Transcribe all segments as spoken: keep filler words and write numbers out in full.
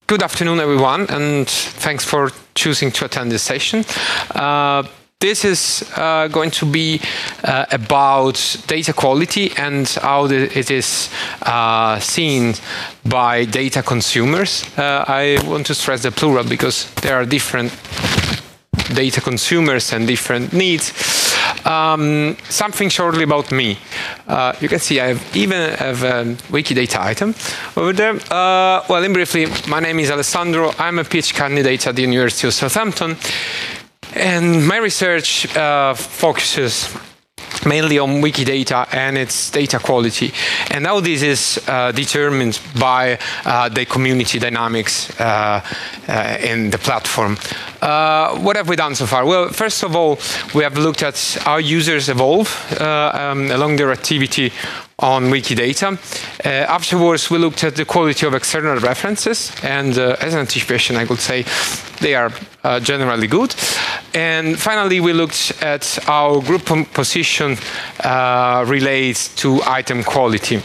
good afternoon, everyone, and thanks for choosing to attend this session. Uh, this is uh, going to be uh, about data quality and how the, it is uh, seen by data consumers. Uh, I want to stress the plural because there are different data consumers and different needs. Um, something shortly about me. Uh, you can see I have even have a Wikidata item over there. Uh, well, in briefly, my name is Alessandro. I'm a PhD candidate at the University of Southampton, and my research uh, focuses mainly on Wikidata and its data quality, and how this is uh, determined by uh, the community dynamics uh, uh, in the platform. Uh, what have we done so far? Well, first of all, we have looked at how users evolve uh, um, along their activity on Wikidata. Uh, afterwards, we looked at the quality of external references, and uh, as an anticipation, I could say they are uh, generally good. And finally, we looked at how group composition uh, relates to item quality.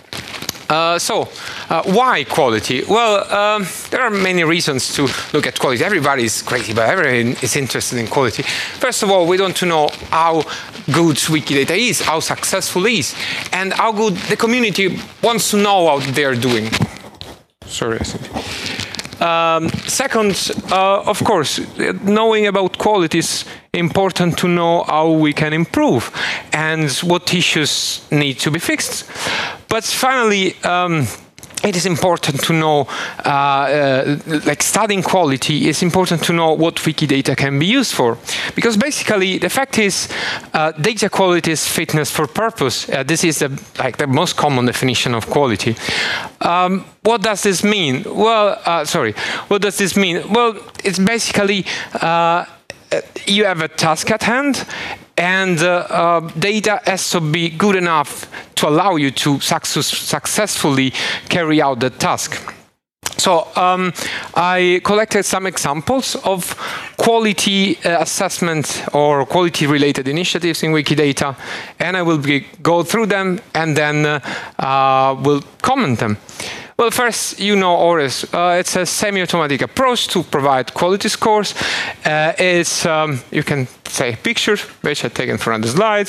Uh, so, uh, why quality? Well, um, there are many reasons to look at quality. Everybody is crazy, but everyone is interested in quality. First of all, we want to know how good Wikidata is, how successful it is, and how good the community wants to know how they are doing. Sorry, I think. Um, second, uh, of course, knowing about quality is important to know how we can improve and what issues need to be fixed. But finally, um, it is important to know, uh, uh, like studying quality, it's important to know what Wikidata can be used for. Because basically, the fact is, uh, data quality is fitness for purpose. Uh, this is the, like the most common definition of quality. Um, what does this mean? Well, uh, sorry, what does this mean? Well, it's basically, uh, you have a task at hand, and uh, uh, data has to be good enough to allow you to success successfully carry out the task. So um, I collected some examples of quality uh, assessment or quality-related initiatives in Wikidata, and I will be, go through them and then uh, uh, will comment them. Well, first, you know ORES. Uh, it's a semi-automatic approach to provide quality scores. Uh, it's, um, you can say pictures, which are taken from the slides.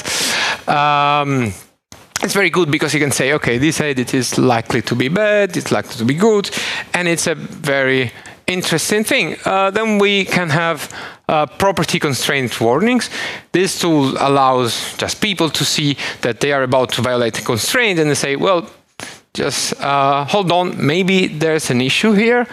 Um, it's very good because you can say, okay, this edit is likely to be bad, it's likely to be good, and it's a very interesting thing. Uh, then we can have uh, property constraint warnings. This tool allows just people to see that they are about to violate a constraint, and they say, well, just uh, hold on, maybe there's an issue here.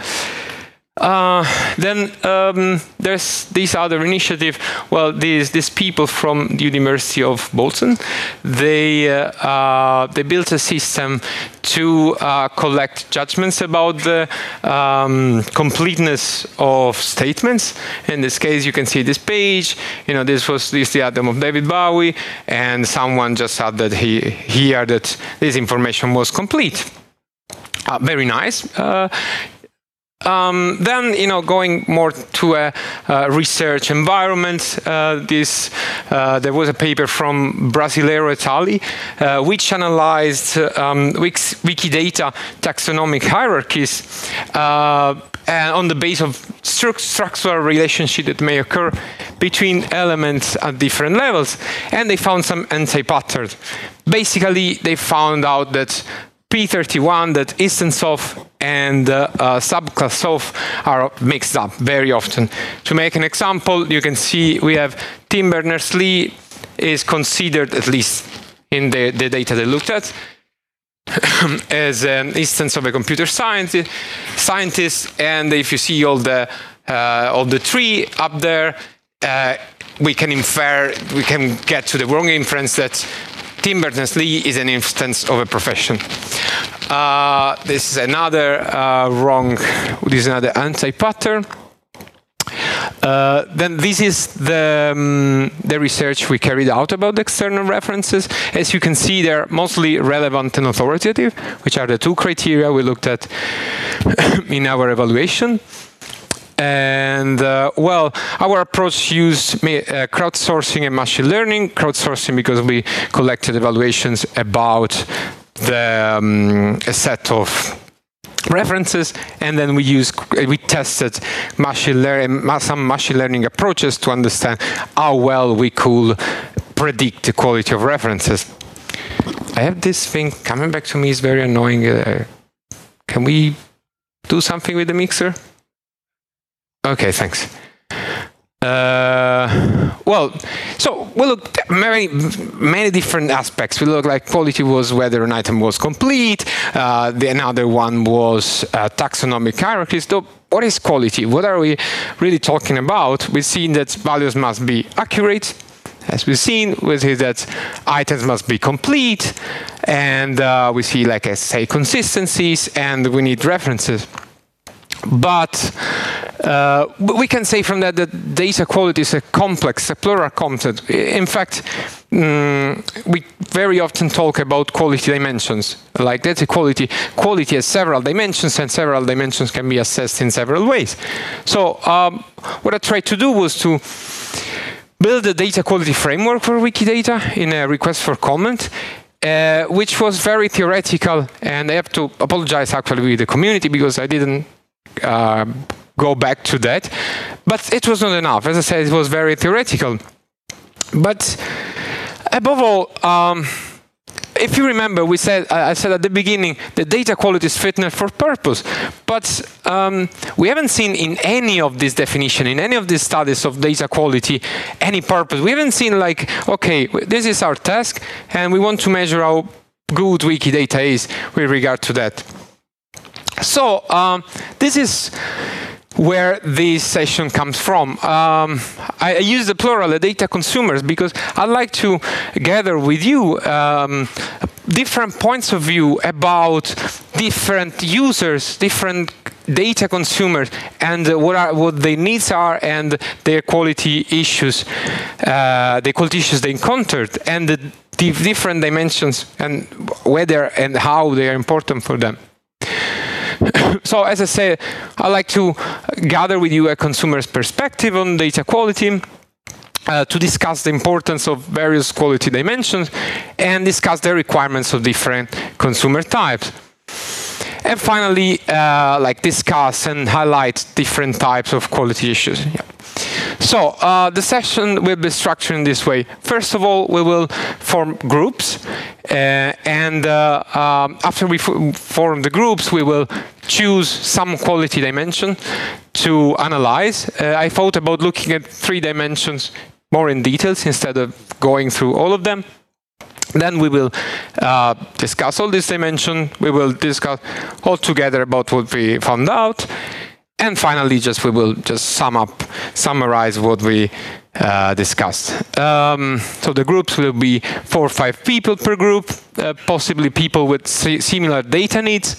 Uh, then um, there's this other initiative. Well, these these people from the University of Bolton, they uh, uh, they built a system to uh, collect judgments about the um, completeness of statements. In this case, you can see this page. You know, this was this the album of David Bowie, and someone just said that he here that this information was complete. Uh, very nice. Uh, Um, then, you know, going more to a uh, research environment, uh, this, uh, there was a paper from Brasileiro et al., uh, which analyzed um, Wikidata taxonomic hierarchies uh, and on the basis of stru structural relationship that may occur between elements at different levels. And they found some anti-patterns. Basically, they found out that P thirty-one, that instance of and uh, uh, subclass of are mixed up very often. To make an example, you can see we have Tim Berners-Lee is considered, at least in the, the data they looked at, as an instance of a computer scientist, scientist. And if you see all the uh, all the tree up there, uh, we can infer, we can get to the wrong inference that Tim Berners-Lee is an instance of a profession. Uh, this is another uh, wrong, this is another anti-pattern. Uh, then this is the, um, the research we carried out about the external references. As you can see, they're mostly relevant and authoritative, which are the two criteria we looked at in our evaluation. And uh, well, our approach used uh, crowdsourcing and machine learning. Crowdsourcing because we collected evaluations about the um, a set of references, and then we use we tested machine learning, some machine learning approaches to understand how well we could predict the quality of references. I have this thing coming back to me, is very annoying. Uh, can we do something with the mixer? Okay, thanks. Uh, well, so we looked at many, many different aspects. We looked like quality was whether an item was complete. Uh, the another one was uh, taxonomic hierarchies. So what is quality? What are we really talking about? We've seen that values must be accurate. As we've seen, we see that items must be complete, and uh, we see, like I say, consistencies, and we need references. But uh, we can say from that that data quality is a complex, a plural concept. In fact, um, we very often talk about quality dimensions. Like data quality, quality has several dimensions, and several dimensions can be assessed in several ways. So um, what I tried to do was to build a data quality framework for Wikidata in a request for comment, uh, which was very theoretical, and I have to apologize actually with the community because I didn't Uh, go back to that, but it was not enough. As I said, it was very theoretical. But above all, um, if you remember, we said I said at the beginning that data quality is fitness for purpose, but um, we haven't seen in any of this definition, in any of these studies of data quality, any purpose. We haven't seen like, okay, this is our task, and we want to measure how good Wikidata is with regard to that. So um, this is where this session comes from. Um, I use the plural, the data consumers, because I'd like to gather with you um, different points of view about different users, different data consumers, and what are what their needs are, and their quality issues, uh, the quality issues they encountered, and the different dimensions, and whether and how they are important for them. So, as I say, I like to gather with you a consumer's perspective on data quality, uh, to discuss the importance of various quality dimensions, and discuss the requirements of different consumer types. And finally, uh, like discuss and highlight different types of quality issues. Yeah. So uh, the session will be structured in this way. First of all, we will form groups, uh, and uh, um, after we form the groups, we will choose some quality dimension to analyze. Uh, I thought about looking at three dimensions more in details instead of going through all of them. Then we will uh, discuss all these dimensions. We will discuss all together about what we found out. And finally, just we will just sum up, summarize what we uh, discussed. Um, so the groups will be four or five people per group, uh, possibly people with similar data needs.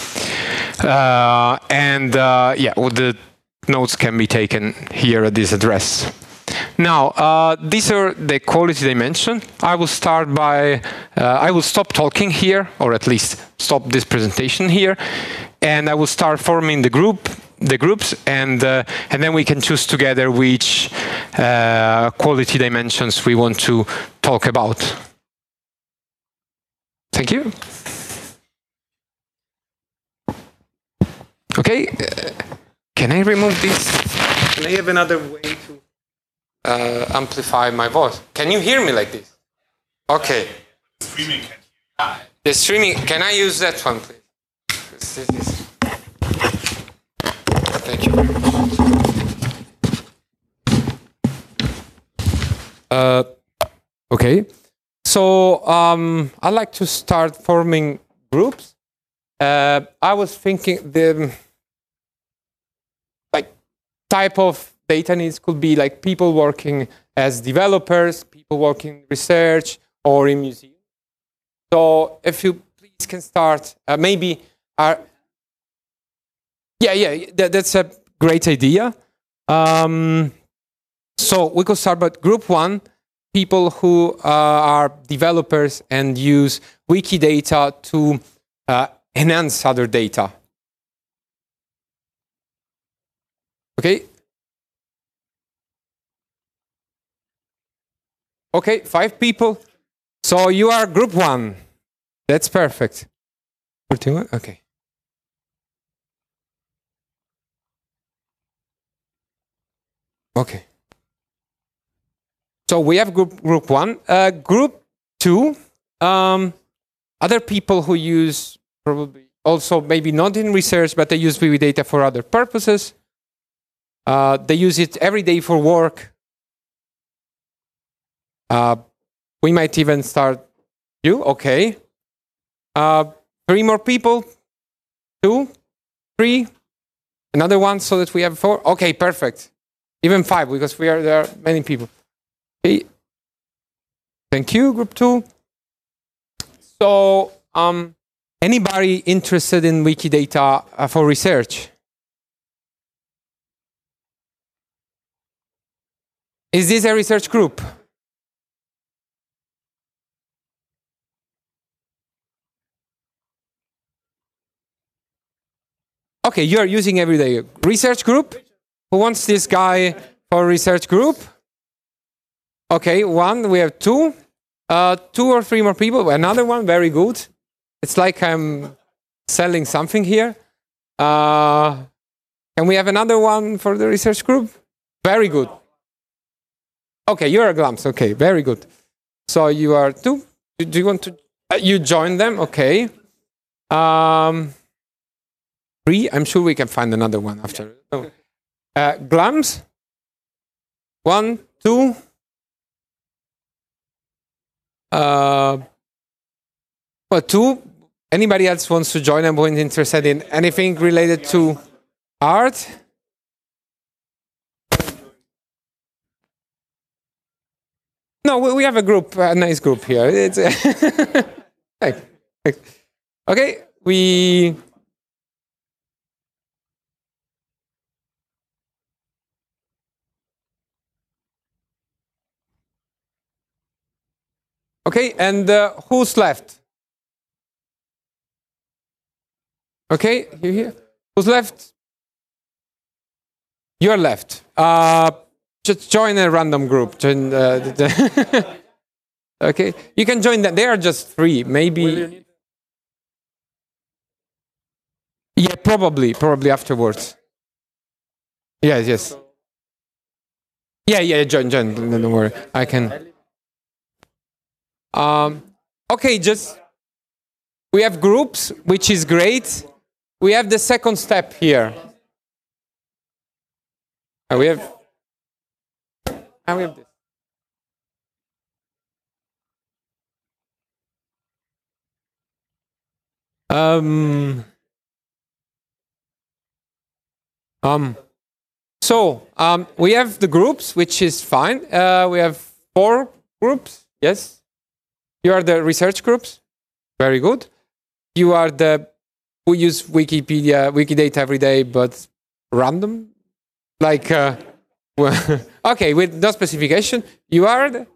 Uh, and uh, yeah, well, the notes can be taken here at this address. Now, uh, these are the quality dimension. I will start by, uh, I will stop talking here, or at least stop this presentation here, and I will start forming the group, the groups, and uh, and then we can choose together which uh, quality dimensions we want to talk about. Thank you. Okay, uh, can I remove this? Can I have another way to uh, amplify my voice? Can you hear me like this? Okay. Streaming can you? The streaming, can I use that one, please? This is... Thank you very much. Uh, okay, so um, I'd like to start forming groups. Uh, I was thinking the like type of data needs could be like people working as developers, people working in research, or in museums. So if you please can start, uh, maybe our Yeah, yeah, that, that's a great idea. Um, so we could start with group one, people who uh, are developers and use Wikidata to uh, enhance other data. Okay? Okay, five people. So you are group one. That's perfect. Okay. Okay. So we have group group one. Uh, group two, um, other people who use probably also maybe not in research, but they use Wikidata for other purposes. Uh, they use it every day for work. Uh, we might even start you. Okay. Uh, three more people. Two, three, another one, so that we have four. Okay, perfect. Even five, because we are there are many people. Okay. Thank you, group two. So, um, anybody interested in Wikidata uh, for research? Is this a research group? Okay, you are using every day. Research group? Who wants this guy for research group? Okay, one, we have two. Uh, two or three more people. Another one, very good. It's like I'm selling something here. Uh, can we have another one for the research group? Very good. Okay, you're a Glams. Okay, very good. So you are two. Do you want to? Uh, you join them? Okay. Um, three. I'm sure we can find another one after. Oh. Uh, Glams. One, two. Uh, well, two. Anybody else wants to join and who's interested in anything related to art? No, we have a group, a nice group here. It's okay. We okay, and uh, who's left? Okay, you here? Who's left? You're left. Uh, just join a random group. Join, uh, the okay, you can join them. They are just three, maybe. Yeah, probably, probably afterwards. Yes, yes. Yeah, yeah, join, join. Don't worry, I can. Um, okay, just we have groups, which is great. We have the second step here. Uh, we have. And we have this. Um. Um. So um, we have the groups, which is fine. Uh, we have four groups. Yes. You are the research groups. Very good. You are the who use Wikipedia, Wikidata every day, but random, like. Uh, okay, with no specification. You are the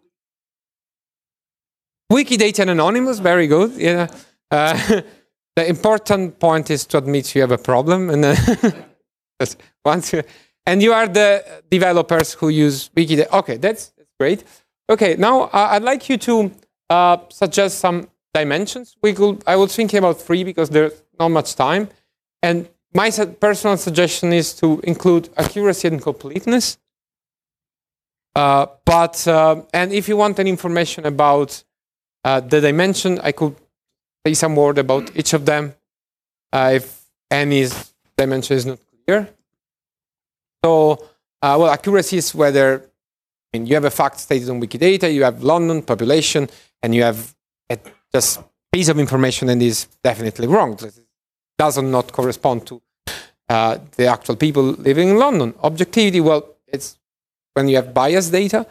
Wikidata and Anonymous. Very good. Yeah. Uh, the important point is to admit you have a problem, and uh, once you, and you are the developers who use Wikidata. Okay, that's, that's great. Okay, now uh, I'd like you to uh, suggest some dimensions. We could. I was thinking about three because there's not much time, and my su personal suggestion is to include accuracy and completeness. Uh, but uh, and if you want any information about uh, the dimension, I could say some word about each of them uh, if any dimension is not clear. So, uh, well, accuracy is whether I mean you have a fact stated on Wikidata, you have London population, and you have a just piece of information and is definitely wrong. It does not correspond to uh, the actual people living in London. Objectivity, well, it's when you have biased data,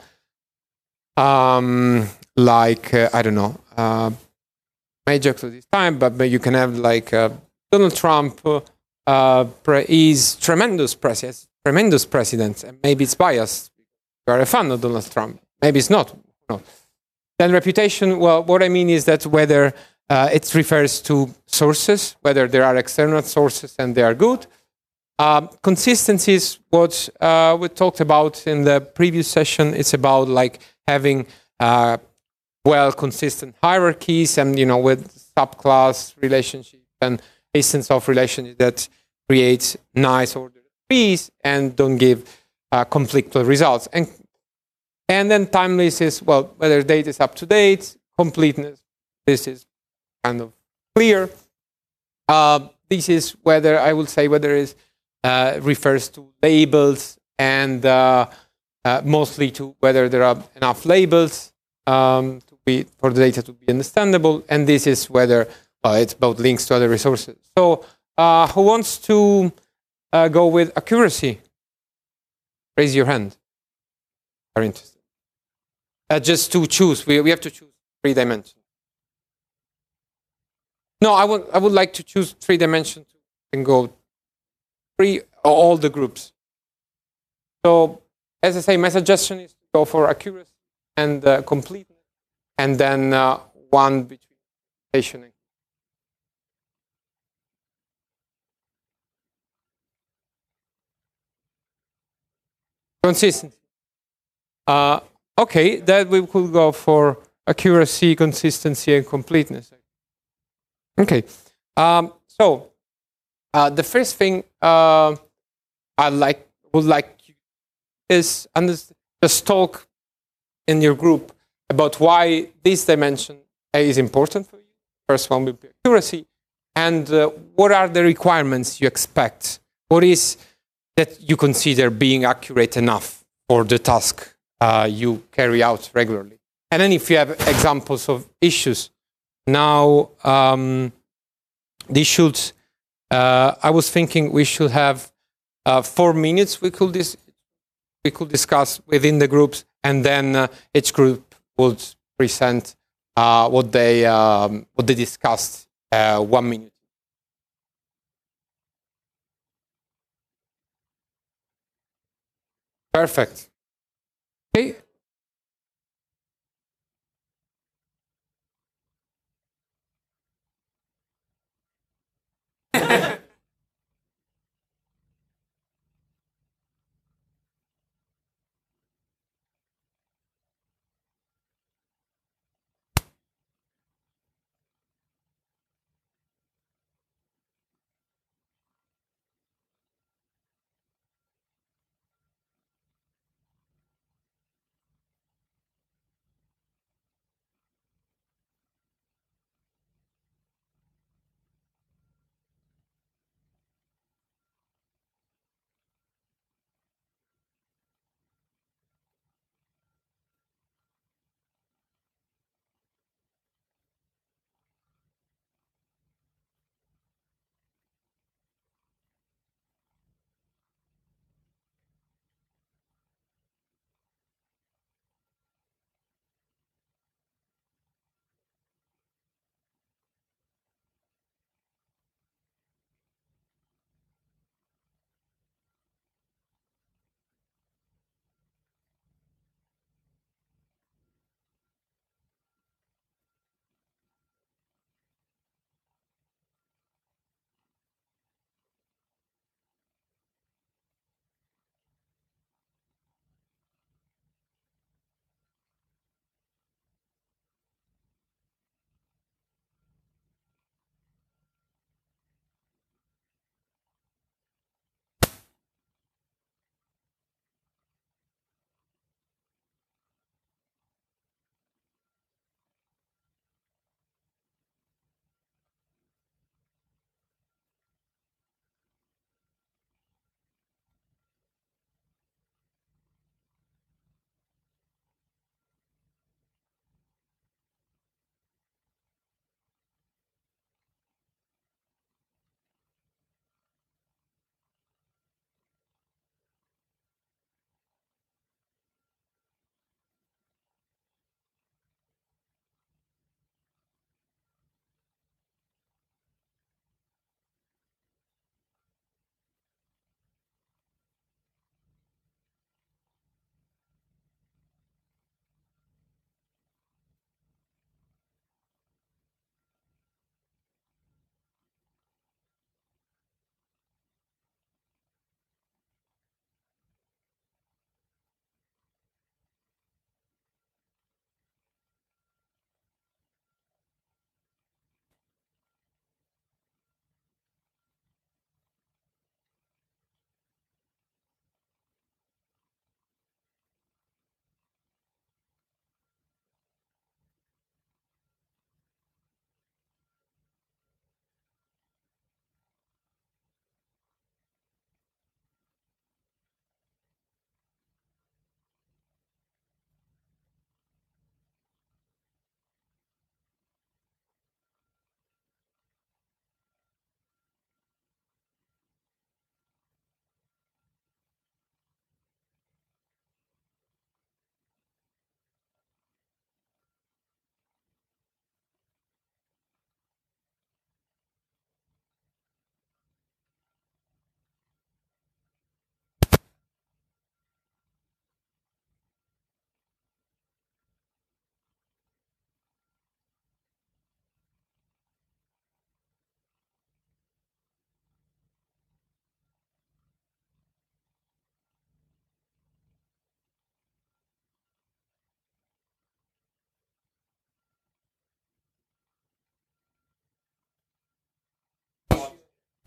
um, like, uh, I don't know, uh, major to this time, but, but you can have like uh, Donald Trump uh, is tremendous president, tremendous president, and maybe it's biased. You are a fan of Donald Trump. Maybe it's not. No. Then reputation, well, what I mean is that whether uh, it refers to sources, whether there are external sources and they are good. Uh, consistency is what uh, we talked about in the previous session. It's about like having uh, well consistent hierarchies and, you know, with subclass relationships and instance of relationships that create nice ordered trees and don't give uh, complete results. And, and then timeless is, well, whether data is up to date, completeness, this is kind of clear. Uh, this is whether, I would say, whether it uh, refers to labels and uh, uh, mostly to whether there are enough labels um, to be, for the data to be understandable. And this is whether uh, it's about links to other resources. So uh, who wants to uh, go with accuracy? Raise your hand. Are interested? Uh, just to choose. We, we have to choose three dimensions. No, I would, I would like to choose three dimensions and go three, all the groups. So, as I say, my suggestion is to go for accuracy and uh, completeness, and then uh, one between patient and consistency. Uh, okay, that we could go for accuracy, consistency, and completeness. Okay, um, so uh, the first thing uh, I like would like is just talk in your group about why this dimension is important for you. First one will be accuracy, and uh, what are the requirements you expect? What is that you consider being accurate enough for the task uh, you carry out regularly? And then if you have examples of issues. Now, um, this should, uh, I was thinking we should have uh, four minutes we could, dis we could discuss within the groups, and then uh, each group would present uh, what, they, um, what they discussed uh, one minute. Perfect. Okay.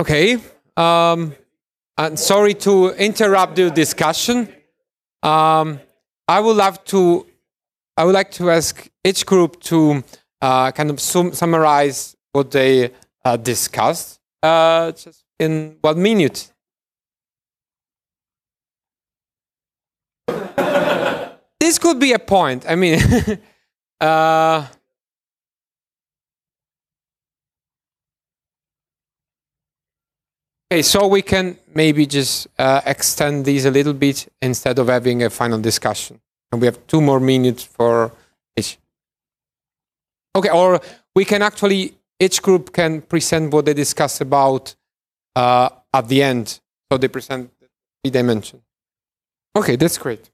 Okay. Um, I'm sorry to interrupt the discussion. Um, I would love to. I would like to ask each group to uh, kind of sum- summarize what they uh, discussed, uh, just in one minute. This could be a point. I mean, uh, okay, so we can maybe just uh, extend these a little bit instead of having a final discussion. And we have two more minutes for each. Okay, or we can actually, each group can present what they discuss about uh, at the end. So they present the dimension. Okay, that's great.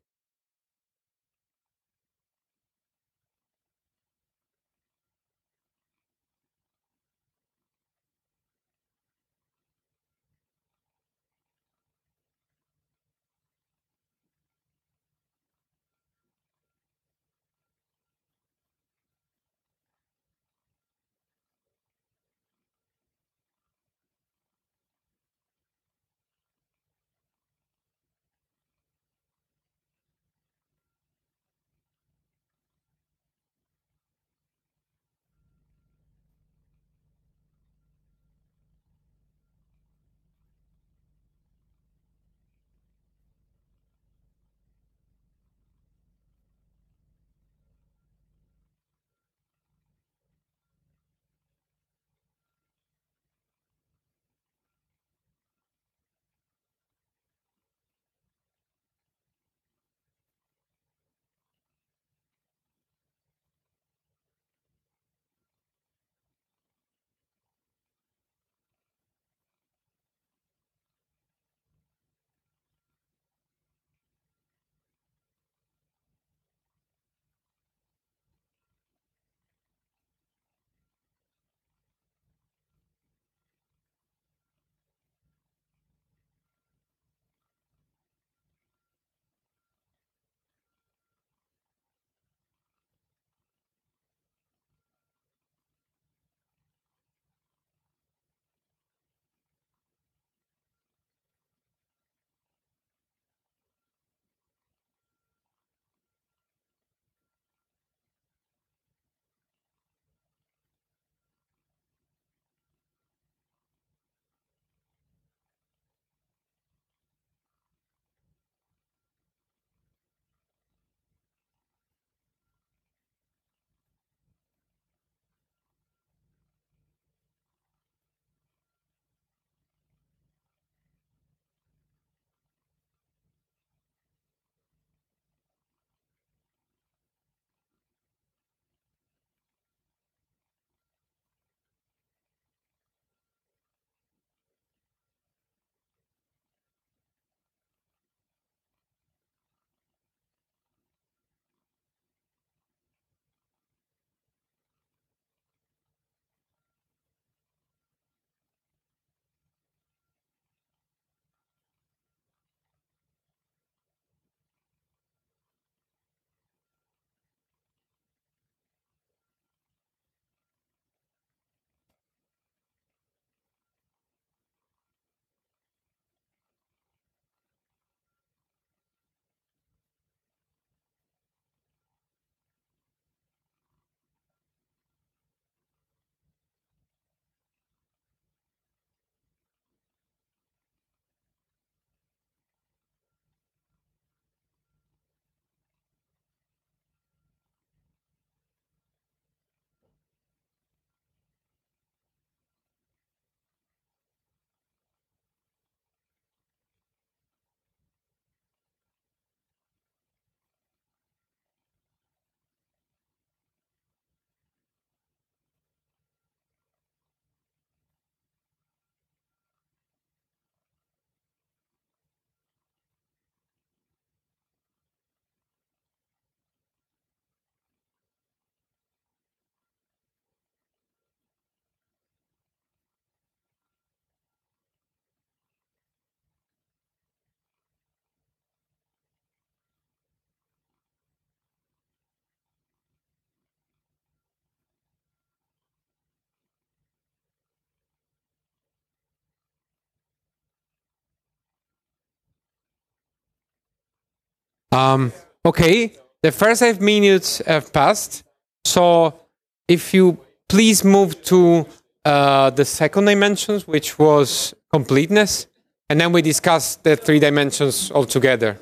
Um, okay, the first five minutes have passed. So if you please move to uh, the second dimensions, which was completeness, and then we discuss the three dimensions altogether.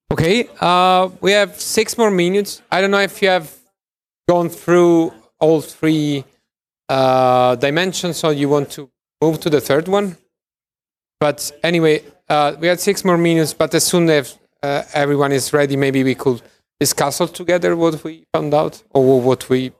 Okay, uh, we have six more minutes. I don't know if you have gone through all three uh, dimensions or you want to move to the third one. But anyway, uh, we had six more minutes, but as soon as uh, everyone is ready, maybe we could discuss all together what we found out or what we.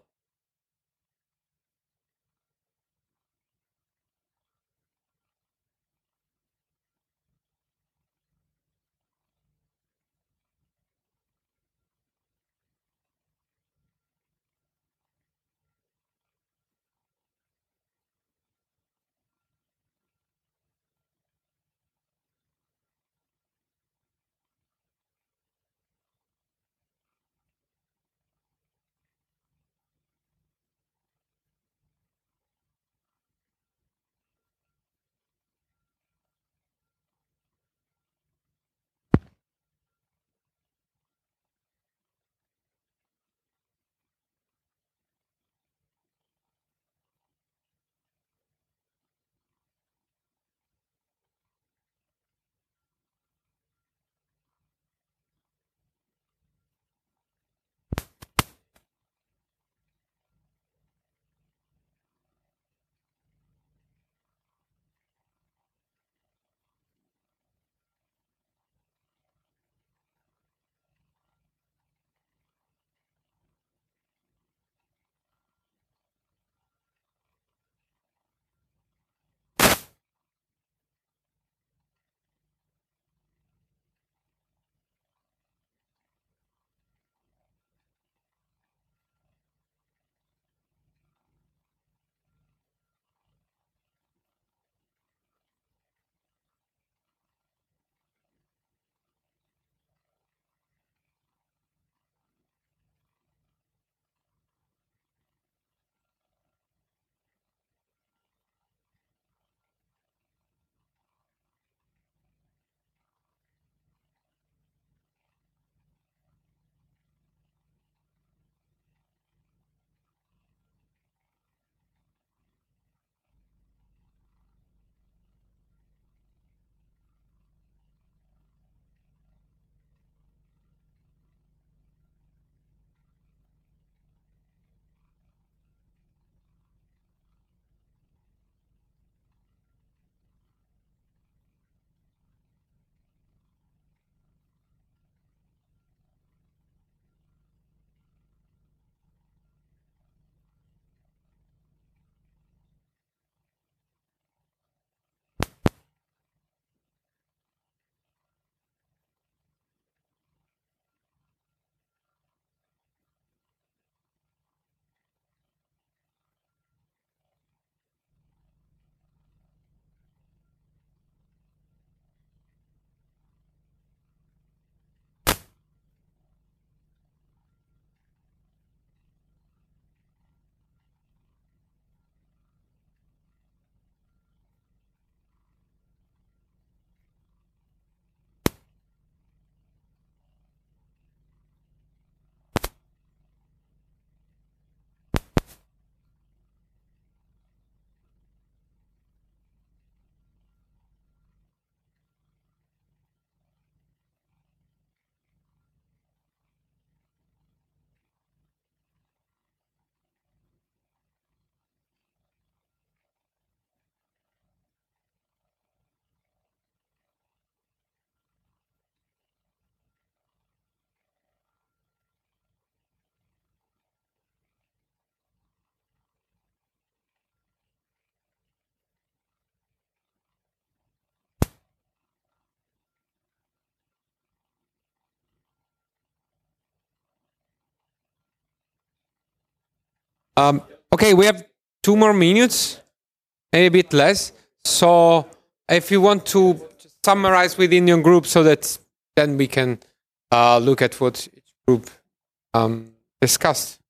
Um, okay, we have two more minutes, maybe a bit less. So if you want to summarize within your group so that then we can uh, look at what each group um, discussed.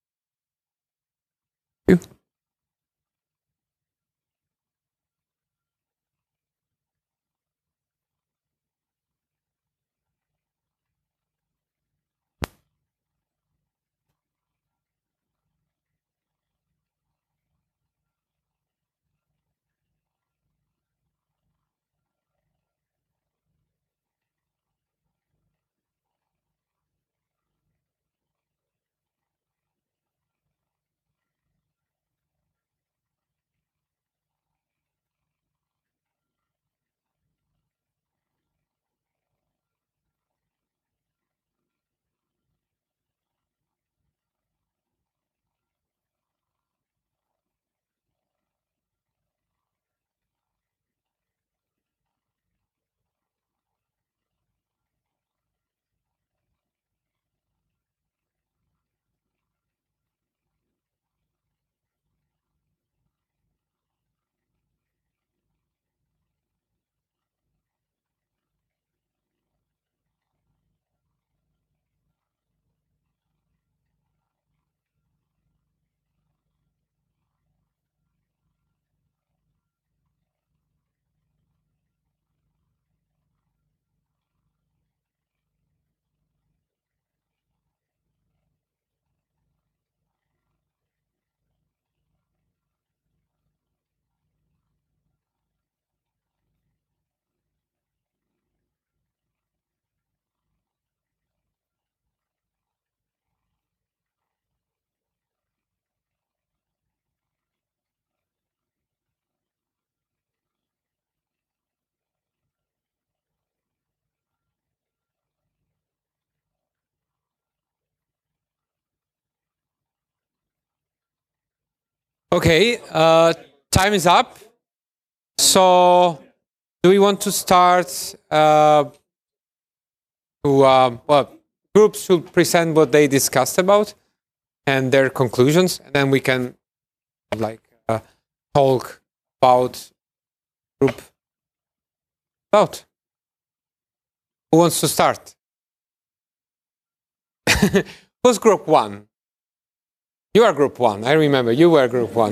You. Okay, uh, time is up. So, do we want to start? Uh, to uh, well, groups should present what they discussed about and their conclusions, and then we can like uh, talk about group. About who wants to start? Who's group one? You are group one. I remember you were group one.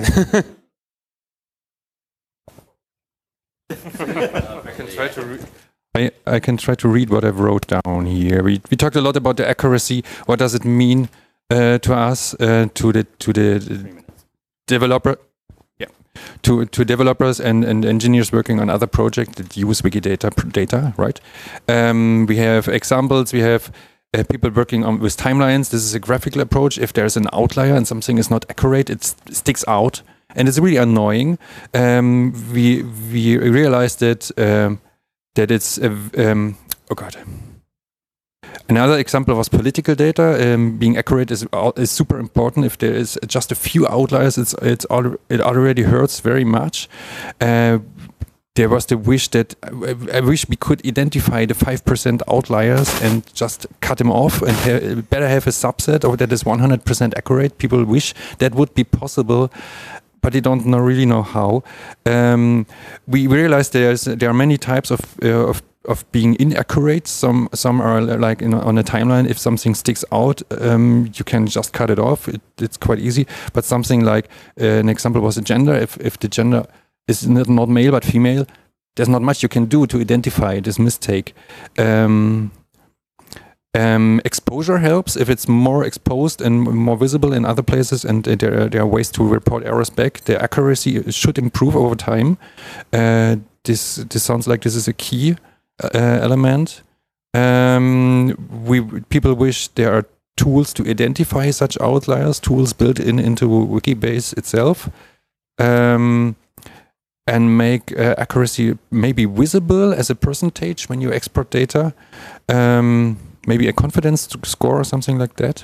I can try to read. I, I can try to read what I've wrote down here. We we talked a lot about the accuracy. What does it mean uh, to us, uh, to the to the developer, yeah, to to developers and, and engineers working on other projects that use Wikidata data, right? Um, we have examples. We have uh, people working on with timelines. This is a graphical approach. If there's an outlier and something is not accurate, it sticks out, and it's really annoying. Um, we we realized that. Um, that it's, uh, um, oh God. Another example was political data. Um, being accurate is, is super important. If there is just a few outliers, it's, it's al it already hurts very much. Uh, there was the wish that, I wish we could identify the five percent outliers and just cut them off and ha better have a subset or that is one hundred percent accurate. People wish that would be possible, but they don't know, really know how. Um, we realized there's there are many types of uh, of of being inaccurate. Some some are like in, on a timeline. If something sticks out, um, you can just cut it off. It, it's quite easy. But something like uh, an example was a gender. If if the gender is not, not male but female, there's not much you can do to identify this mistake. Um, Um, exposure helps if it's more exposed and more visible in other places, and uh, there, are, there are ways to report errors back. The accuracy should improve over time. Uh, this this sounds like this is a key uh, element. Um, we people wish there are tools to identify such outliers, tools built in into Wikibase itself, um, and make uh, accuracy maybe visible as a percentage when you export data. Um, Maybe a confidence score or something like that.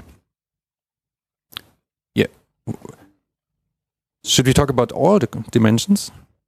Yeah. Should we talk about all the dimensions?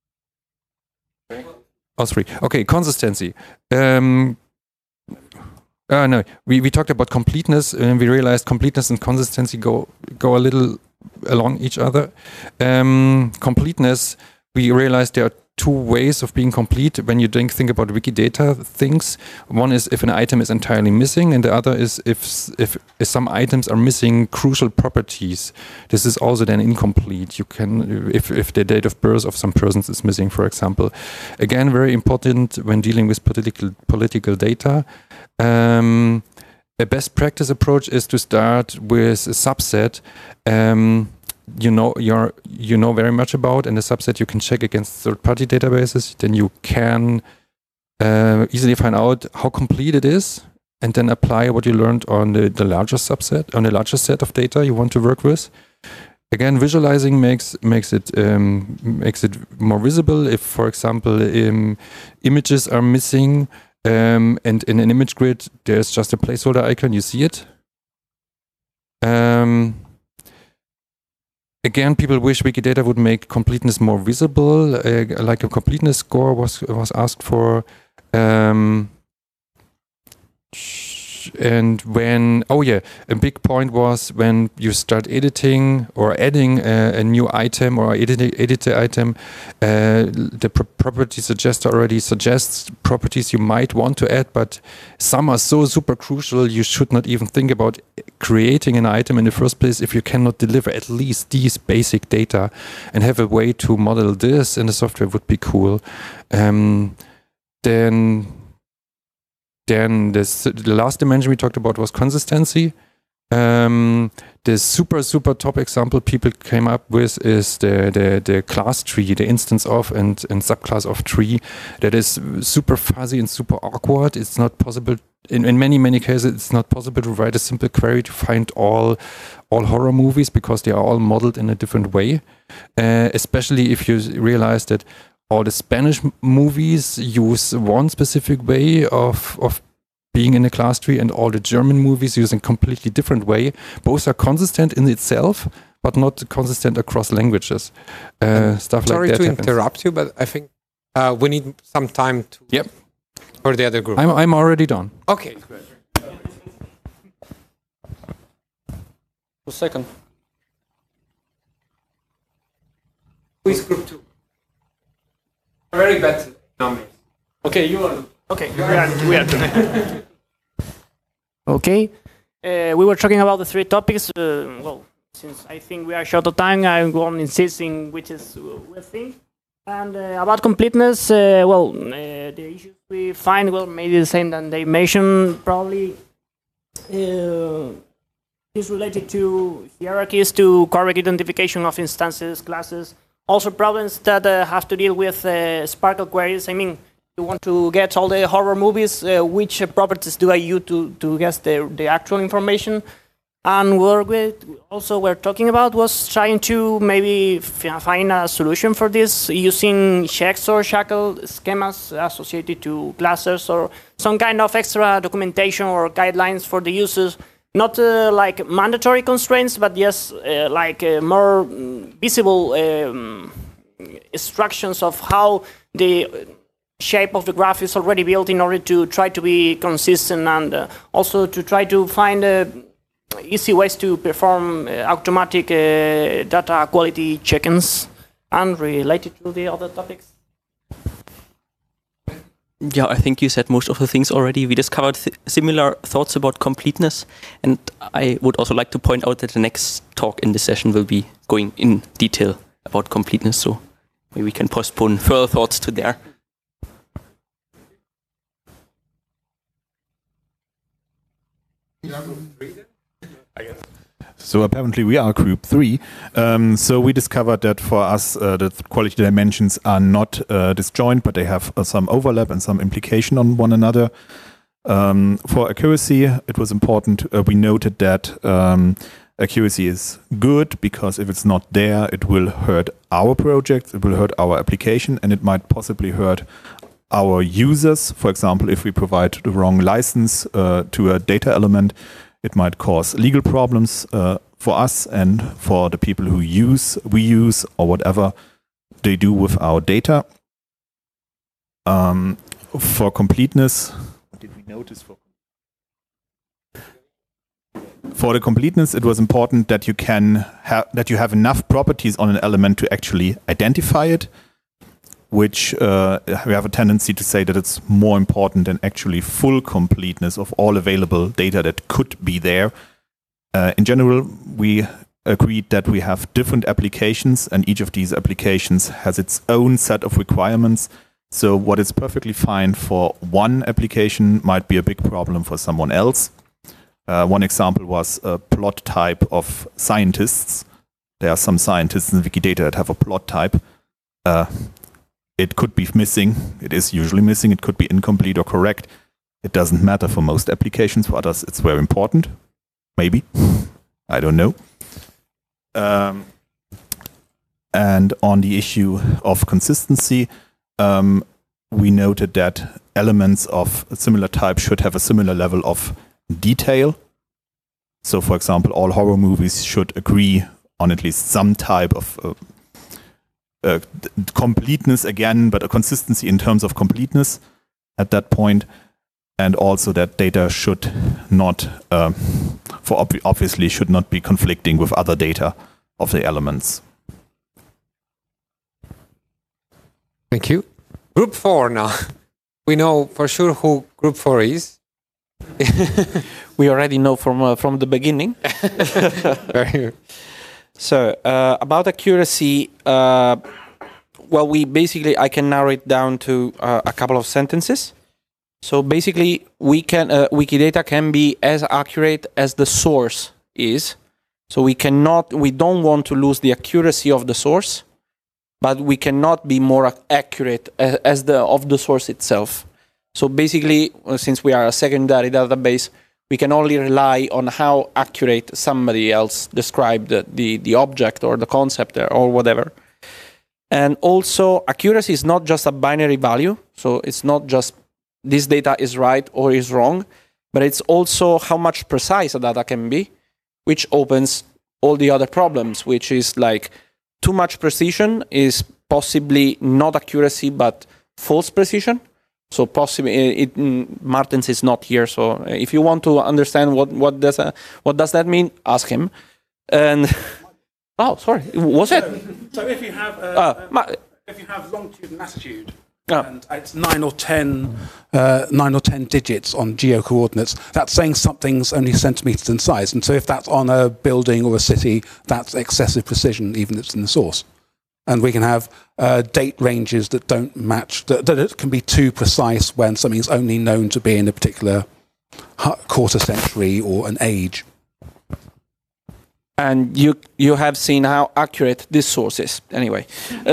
All three. Okay, consistency. Um, uh, no, we, we talked about completeness, and we realized completeness and consistency go go a little along each other. Um, completeness, we realized there are two ways of being complete when you think, think about Wikidata things. One is if an item is entirely missing, and the other is if, if if some items are missing crucial properties. This is also then incomplete. You can, if, if the date of birth of some persons is missing, for example. Again, very important when dealing with political political data. Um, a best practice approach is to start with a subset. Um, you know you're you know very much about, and the subset you can check against third-party databases. Then you can uh, easily find out how complete it is, and then apply what you learned on the, the larger subset, on the larger set of data you want to work with. Again, visualizing makes makes it um, makes it more visible. If, for example, um, images are missing, um, and in an image grid there's just a placeholder icon, you see it. Um, Again, people wish Wikidata would make completeness more visible, uh, like a completeness score was was asked for. Um, and when, oh yeah, a big point was when you start editing or adding a, a new item or edit, edit the item, uh, the pro property suggester already suggests properties you might want to add, but some are so super crucial you should not even think about creating an item in the first place if you cannot deliver at least these basic data, and have a way to model this in the software would be cool. Um, then Then this, the last dimension we talked about was consistency. Um, the super, super top example people came up with is the, the, the class tree, the instance of and, and subclass of tree that is super fuzzy and super awkward. It's not possible, in, in many, many cases, it's not possible to write a simple query to find all, all horror movies because they are all modeled in a different way. Uh, especially if you realize that all the Spanish movies use one specific way of, of being in a class tree, and all the German movies use a completely different way. Both are consistent in itself, but not consistent across languages. Uh, stuff Sorry like that. to happens. interrupt you, but I think uh, we need some time to Yep. for the other group. I'm, I'm already done. Okay. A second. Who is group two? Very bad numbers. Okay, you are. Okay, we are, we are doing. Okay, uh, we were talking about the three topics. Uh, well, since I think we are short of time, I'm going insisting which is uh, we think. And uh, about completeness, uh, well, uh, the issues we find, well, maybe the same that they mentioned, probably uh, is related to hierarchies, to correct identification of instances, classes, also problems that uh, have to deal with uh, Sparkle queries. I mean, you want to get all the horror movies, uh, which uh, properties do I use to, to guess the, the actual information? And what we also were talking about was trying to maybe f find a solution for this using checks or shackle schemas associated to classes or some kind of extra documentation or guidelines for the users. Not uh, like mandatory constraints, but yes, uh, like uh, more visible um, instructions of how the shape of the graph is already built in order to try to be consistent and uh, also to try to find uh, easy ways to perform uh, automatic uh, data quality check-ins and related to the other topics. Yeah, I think you said most of the things already. We discovered th similar thoughts about completeness, and I would also like to point out that the next talk in this session will be going in detail about completeness, so maybe we can postpone further thoughts to there. So apparently we are group three. Um, so we discovered that for us, uh, the quality dimensions are not uh, disjoint, but they have uh, some overlap and some implication on one another. Um, for accuracy, it was important. Uh, we noted that um, accuracy is good because if it's not there, it will hurt our project, it will hurt our application, and it might possibly hurt our users. For example, if we provide the wrong license uh, to a data element, it might cause legal problems uh, for us and for the people who use, we use, or whatever they do with our data. Um, for completeness, what did we notice for? For the completeness, it was important that you can have that you have enough properties on an element to actually identify it, which uh, we have a tendency to say that it's more important than actually full completeness of all available data that could be there. Uh, in general, we agreed that we have different applications, and each of these applications has its own set of requirements. So what is perfectly fine for one application might be a big problem for someone else. Uh, one example was a plot type of scientists. There are some scientists in Wikidata that have a plot type. Uh, It could be missing. It is usually missing. It could be incomplete or correct. It doesn't matter for most applications. For others, it's very important. Maybe. I don't know. Um, and on the issue of consistency, um, we noted that elements of a similar type should have a similar level of detail. So, for example, all horror movies should agree on at least some type of uh, Uh, completeness again, but a consistency in terms of completeness at that point, and also that data should not, uh, for ob obviously, should not be conflicting with other data of the elements. Thank you. Group four now. We know for sure who group four is. We already know from uh, from the beginning. Very good. So uh, about accuracy, uh, well, we basically I can narrow it down to uh, a couple of sentences. So basically, we can uh, Wikidata can be as accurate as the source is. So we cannot, we don't want to lose the accuracy of the source, but we cannot be more accurate as, as the of the source itself. So basically, since we are a secondary database, we can only rely on how accurate somebody else described the, the, the object or the concept or whatever. And also, accuracy is not just a binary value. So it's not just this data is right or is wrong, but it's also how much precise a data can be, which opens all the other problems, which is like too much precision is possibly not accuracy, but false precision. So possibly, it, it, Martens is not here. So if you want to understand what what does uh, what does that mean, ask him. And oh, sorry, was it? So, so if you have uh, uh, if you have longitude and latitude, oh. and it's nine or ten uh, nine or ten digits on geo coordinates, that's saying something's only centimeters in size. And so if that's on a building or a city, that's excessive precision, even if it's in the source. And we can have uh, date ranges that don't match, that, that it can be too precise when something's only known to be in a particular quarter century or an age. And you you have seen how accurate this source is. Anyway,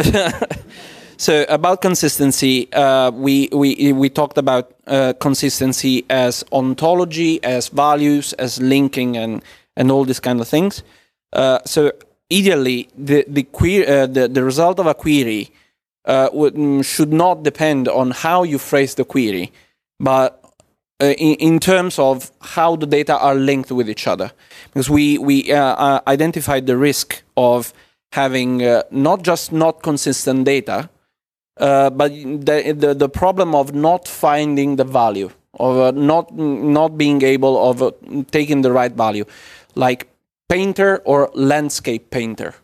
so about consistency, uh, we we we talked about uh, consistency as ontology, as values, as linking, and and all these kind of things. Uh, so. Ideally, the the, query, uh, the the result of a query uh, would, should not depend on how you phrase the query, but uh, in, in terms of how the data are linked with each other. Because we we uh, uh, identified the risk of having uh, not just not consistent data, uh, but the, the the problem of not finding the value, of uh, not not being able of uh, taking the right value, like painter or landscape painter.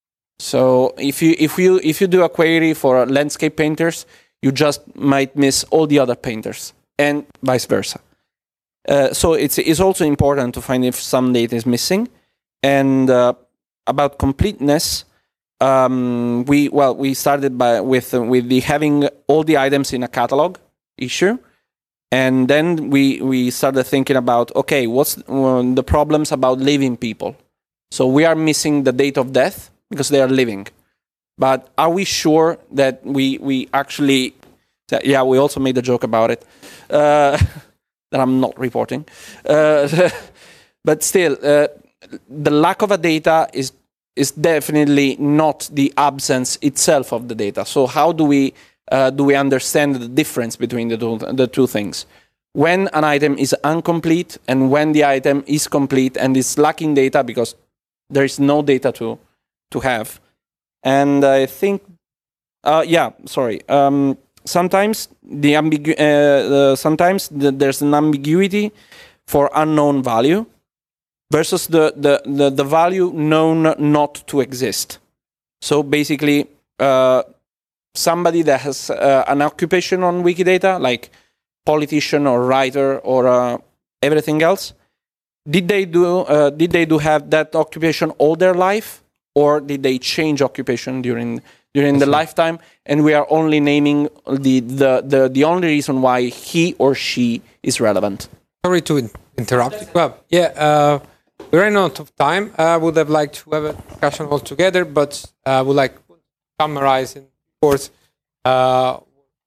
So if you if you if you do a query for landscape painters, you just might miss all the other painters, and vice versa. Uh, so it's it's also important to find if some data is missing. And uh, about completeness, um, we well we started by with uh, with the having all the items in a catalog issue. And then we, we started thinking about, okay, what's uh, the problems about living people? So we are missing the date of death because they are living. But are we sure that we, we actually, yeah, we also made a joke about it, uh, that I'm not reporting. Uh, but still, uh, the lack of a data is, is definitely not the absence itself of the data. So how do we Uh, do we understand the difference between the two, the two things? When an item is incomplete and when the item is complete and is lacking data because there is no data to to have. And I think, uh, yeah, sorry. Um, sometimes the ambigu uh, uh, sometimes the, there's an ambiguity for unknown value versus the the the, the value known not to exist. So basically. Uh, Somebody that has uh, an occupation on Wikidata, like politician or writer or uh, everything else, did they do uh, did they do have that occupation all their life, or did they change occupation during during the lifetime? And we are only naming the, the the the only reason why he or she is relevant. Sorry to in interrupt. Well, yeah, uh, we're running out of time. I would have liked to have a discussion all together, but I uh, would like to summarize in. Of course, uh,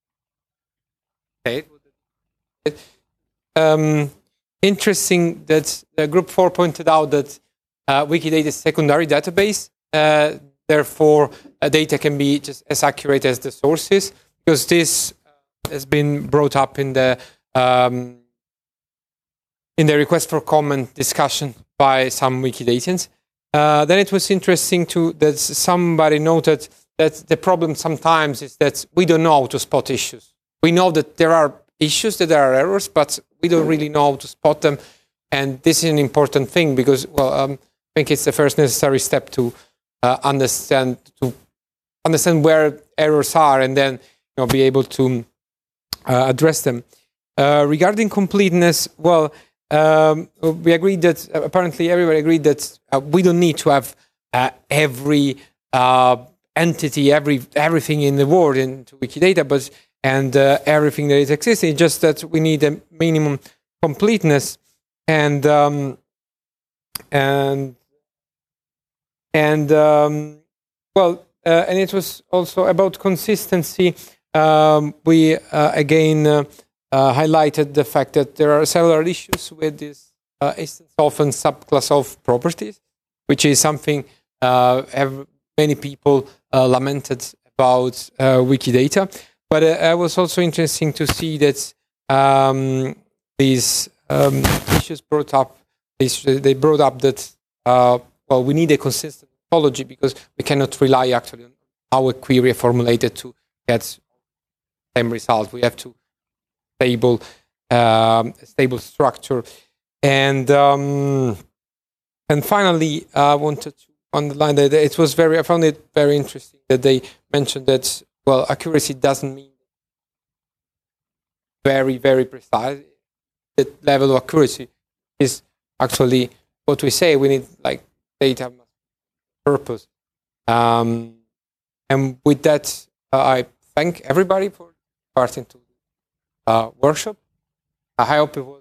um, interesting that uh, Group four pointed out that uh, Wikidata is a secondary database. Uh, therefore, uh, data can be just as accurate as the sources, because this uh, has been brought up in the um, in the request for comment discussion by some Wikidatians. Uh, then it was interesting to that somebody noted that the problem sometimes is that we don't know how to spot issues. We know that there are issues, that there are errors, but we don't really know how to spot them. And this is an important thing because, well, um, I think it's the first necessary step to uh, understand to understand where errors are, and then you know be able to uh, address them. Uh, regarding completeness, well, um, we agreed that uh, apparently everybody agreed that uh, we don't need to have uh, every. Uh, entity, every everything in the world into Wikidata, but and uh, everything that is existing. Just that we need a minimum completeness, and um, and and um, well, uh, and it was also about consistency. Um, we uh, again uh, uh, highlighted the fact that there are several issues with this uh, instance of and subclass of properties, which is something uh, have many people uh, lamented about uh, Wikidata. But uh, it was also interesting to see that um, these um, issues brought up. They brought up that uh, well, we need a consistent topology because we cannot rely actually on how a query is formulated to get the same result. We have to stable, um, stable structure. And um, and finally, I wanted to underline that it was very, I found it very interesting that they mentioned that, well, accuracy doesn't mean very, very precise. The level of accuracy is actually what we say. We need like data purpose. Um, and with that, uh, I thank everybody for participating to the uh, workshop. I hope it was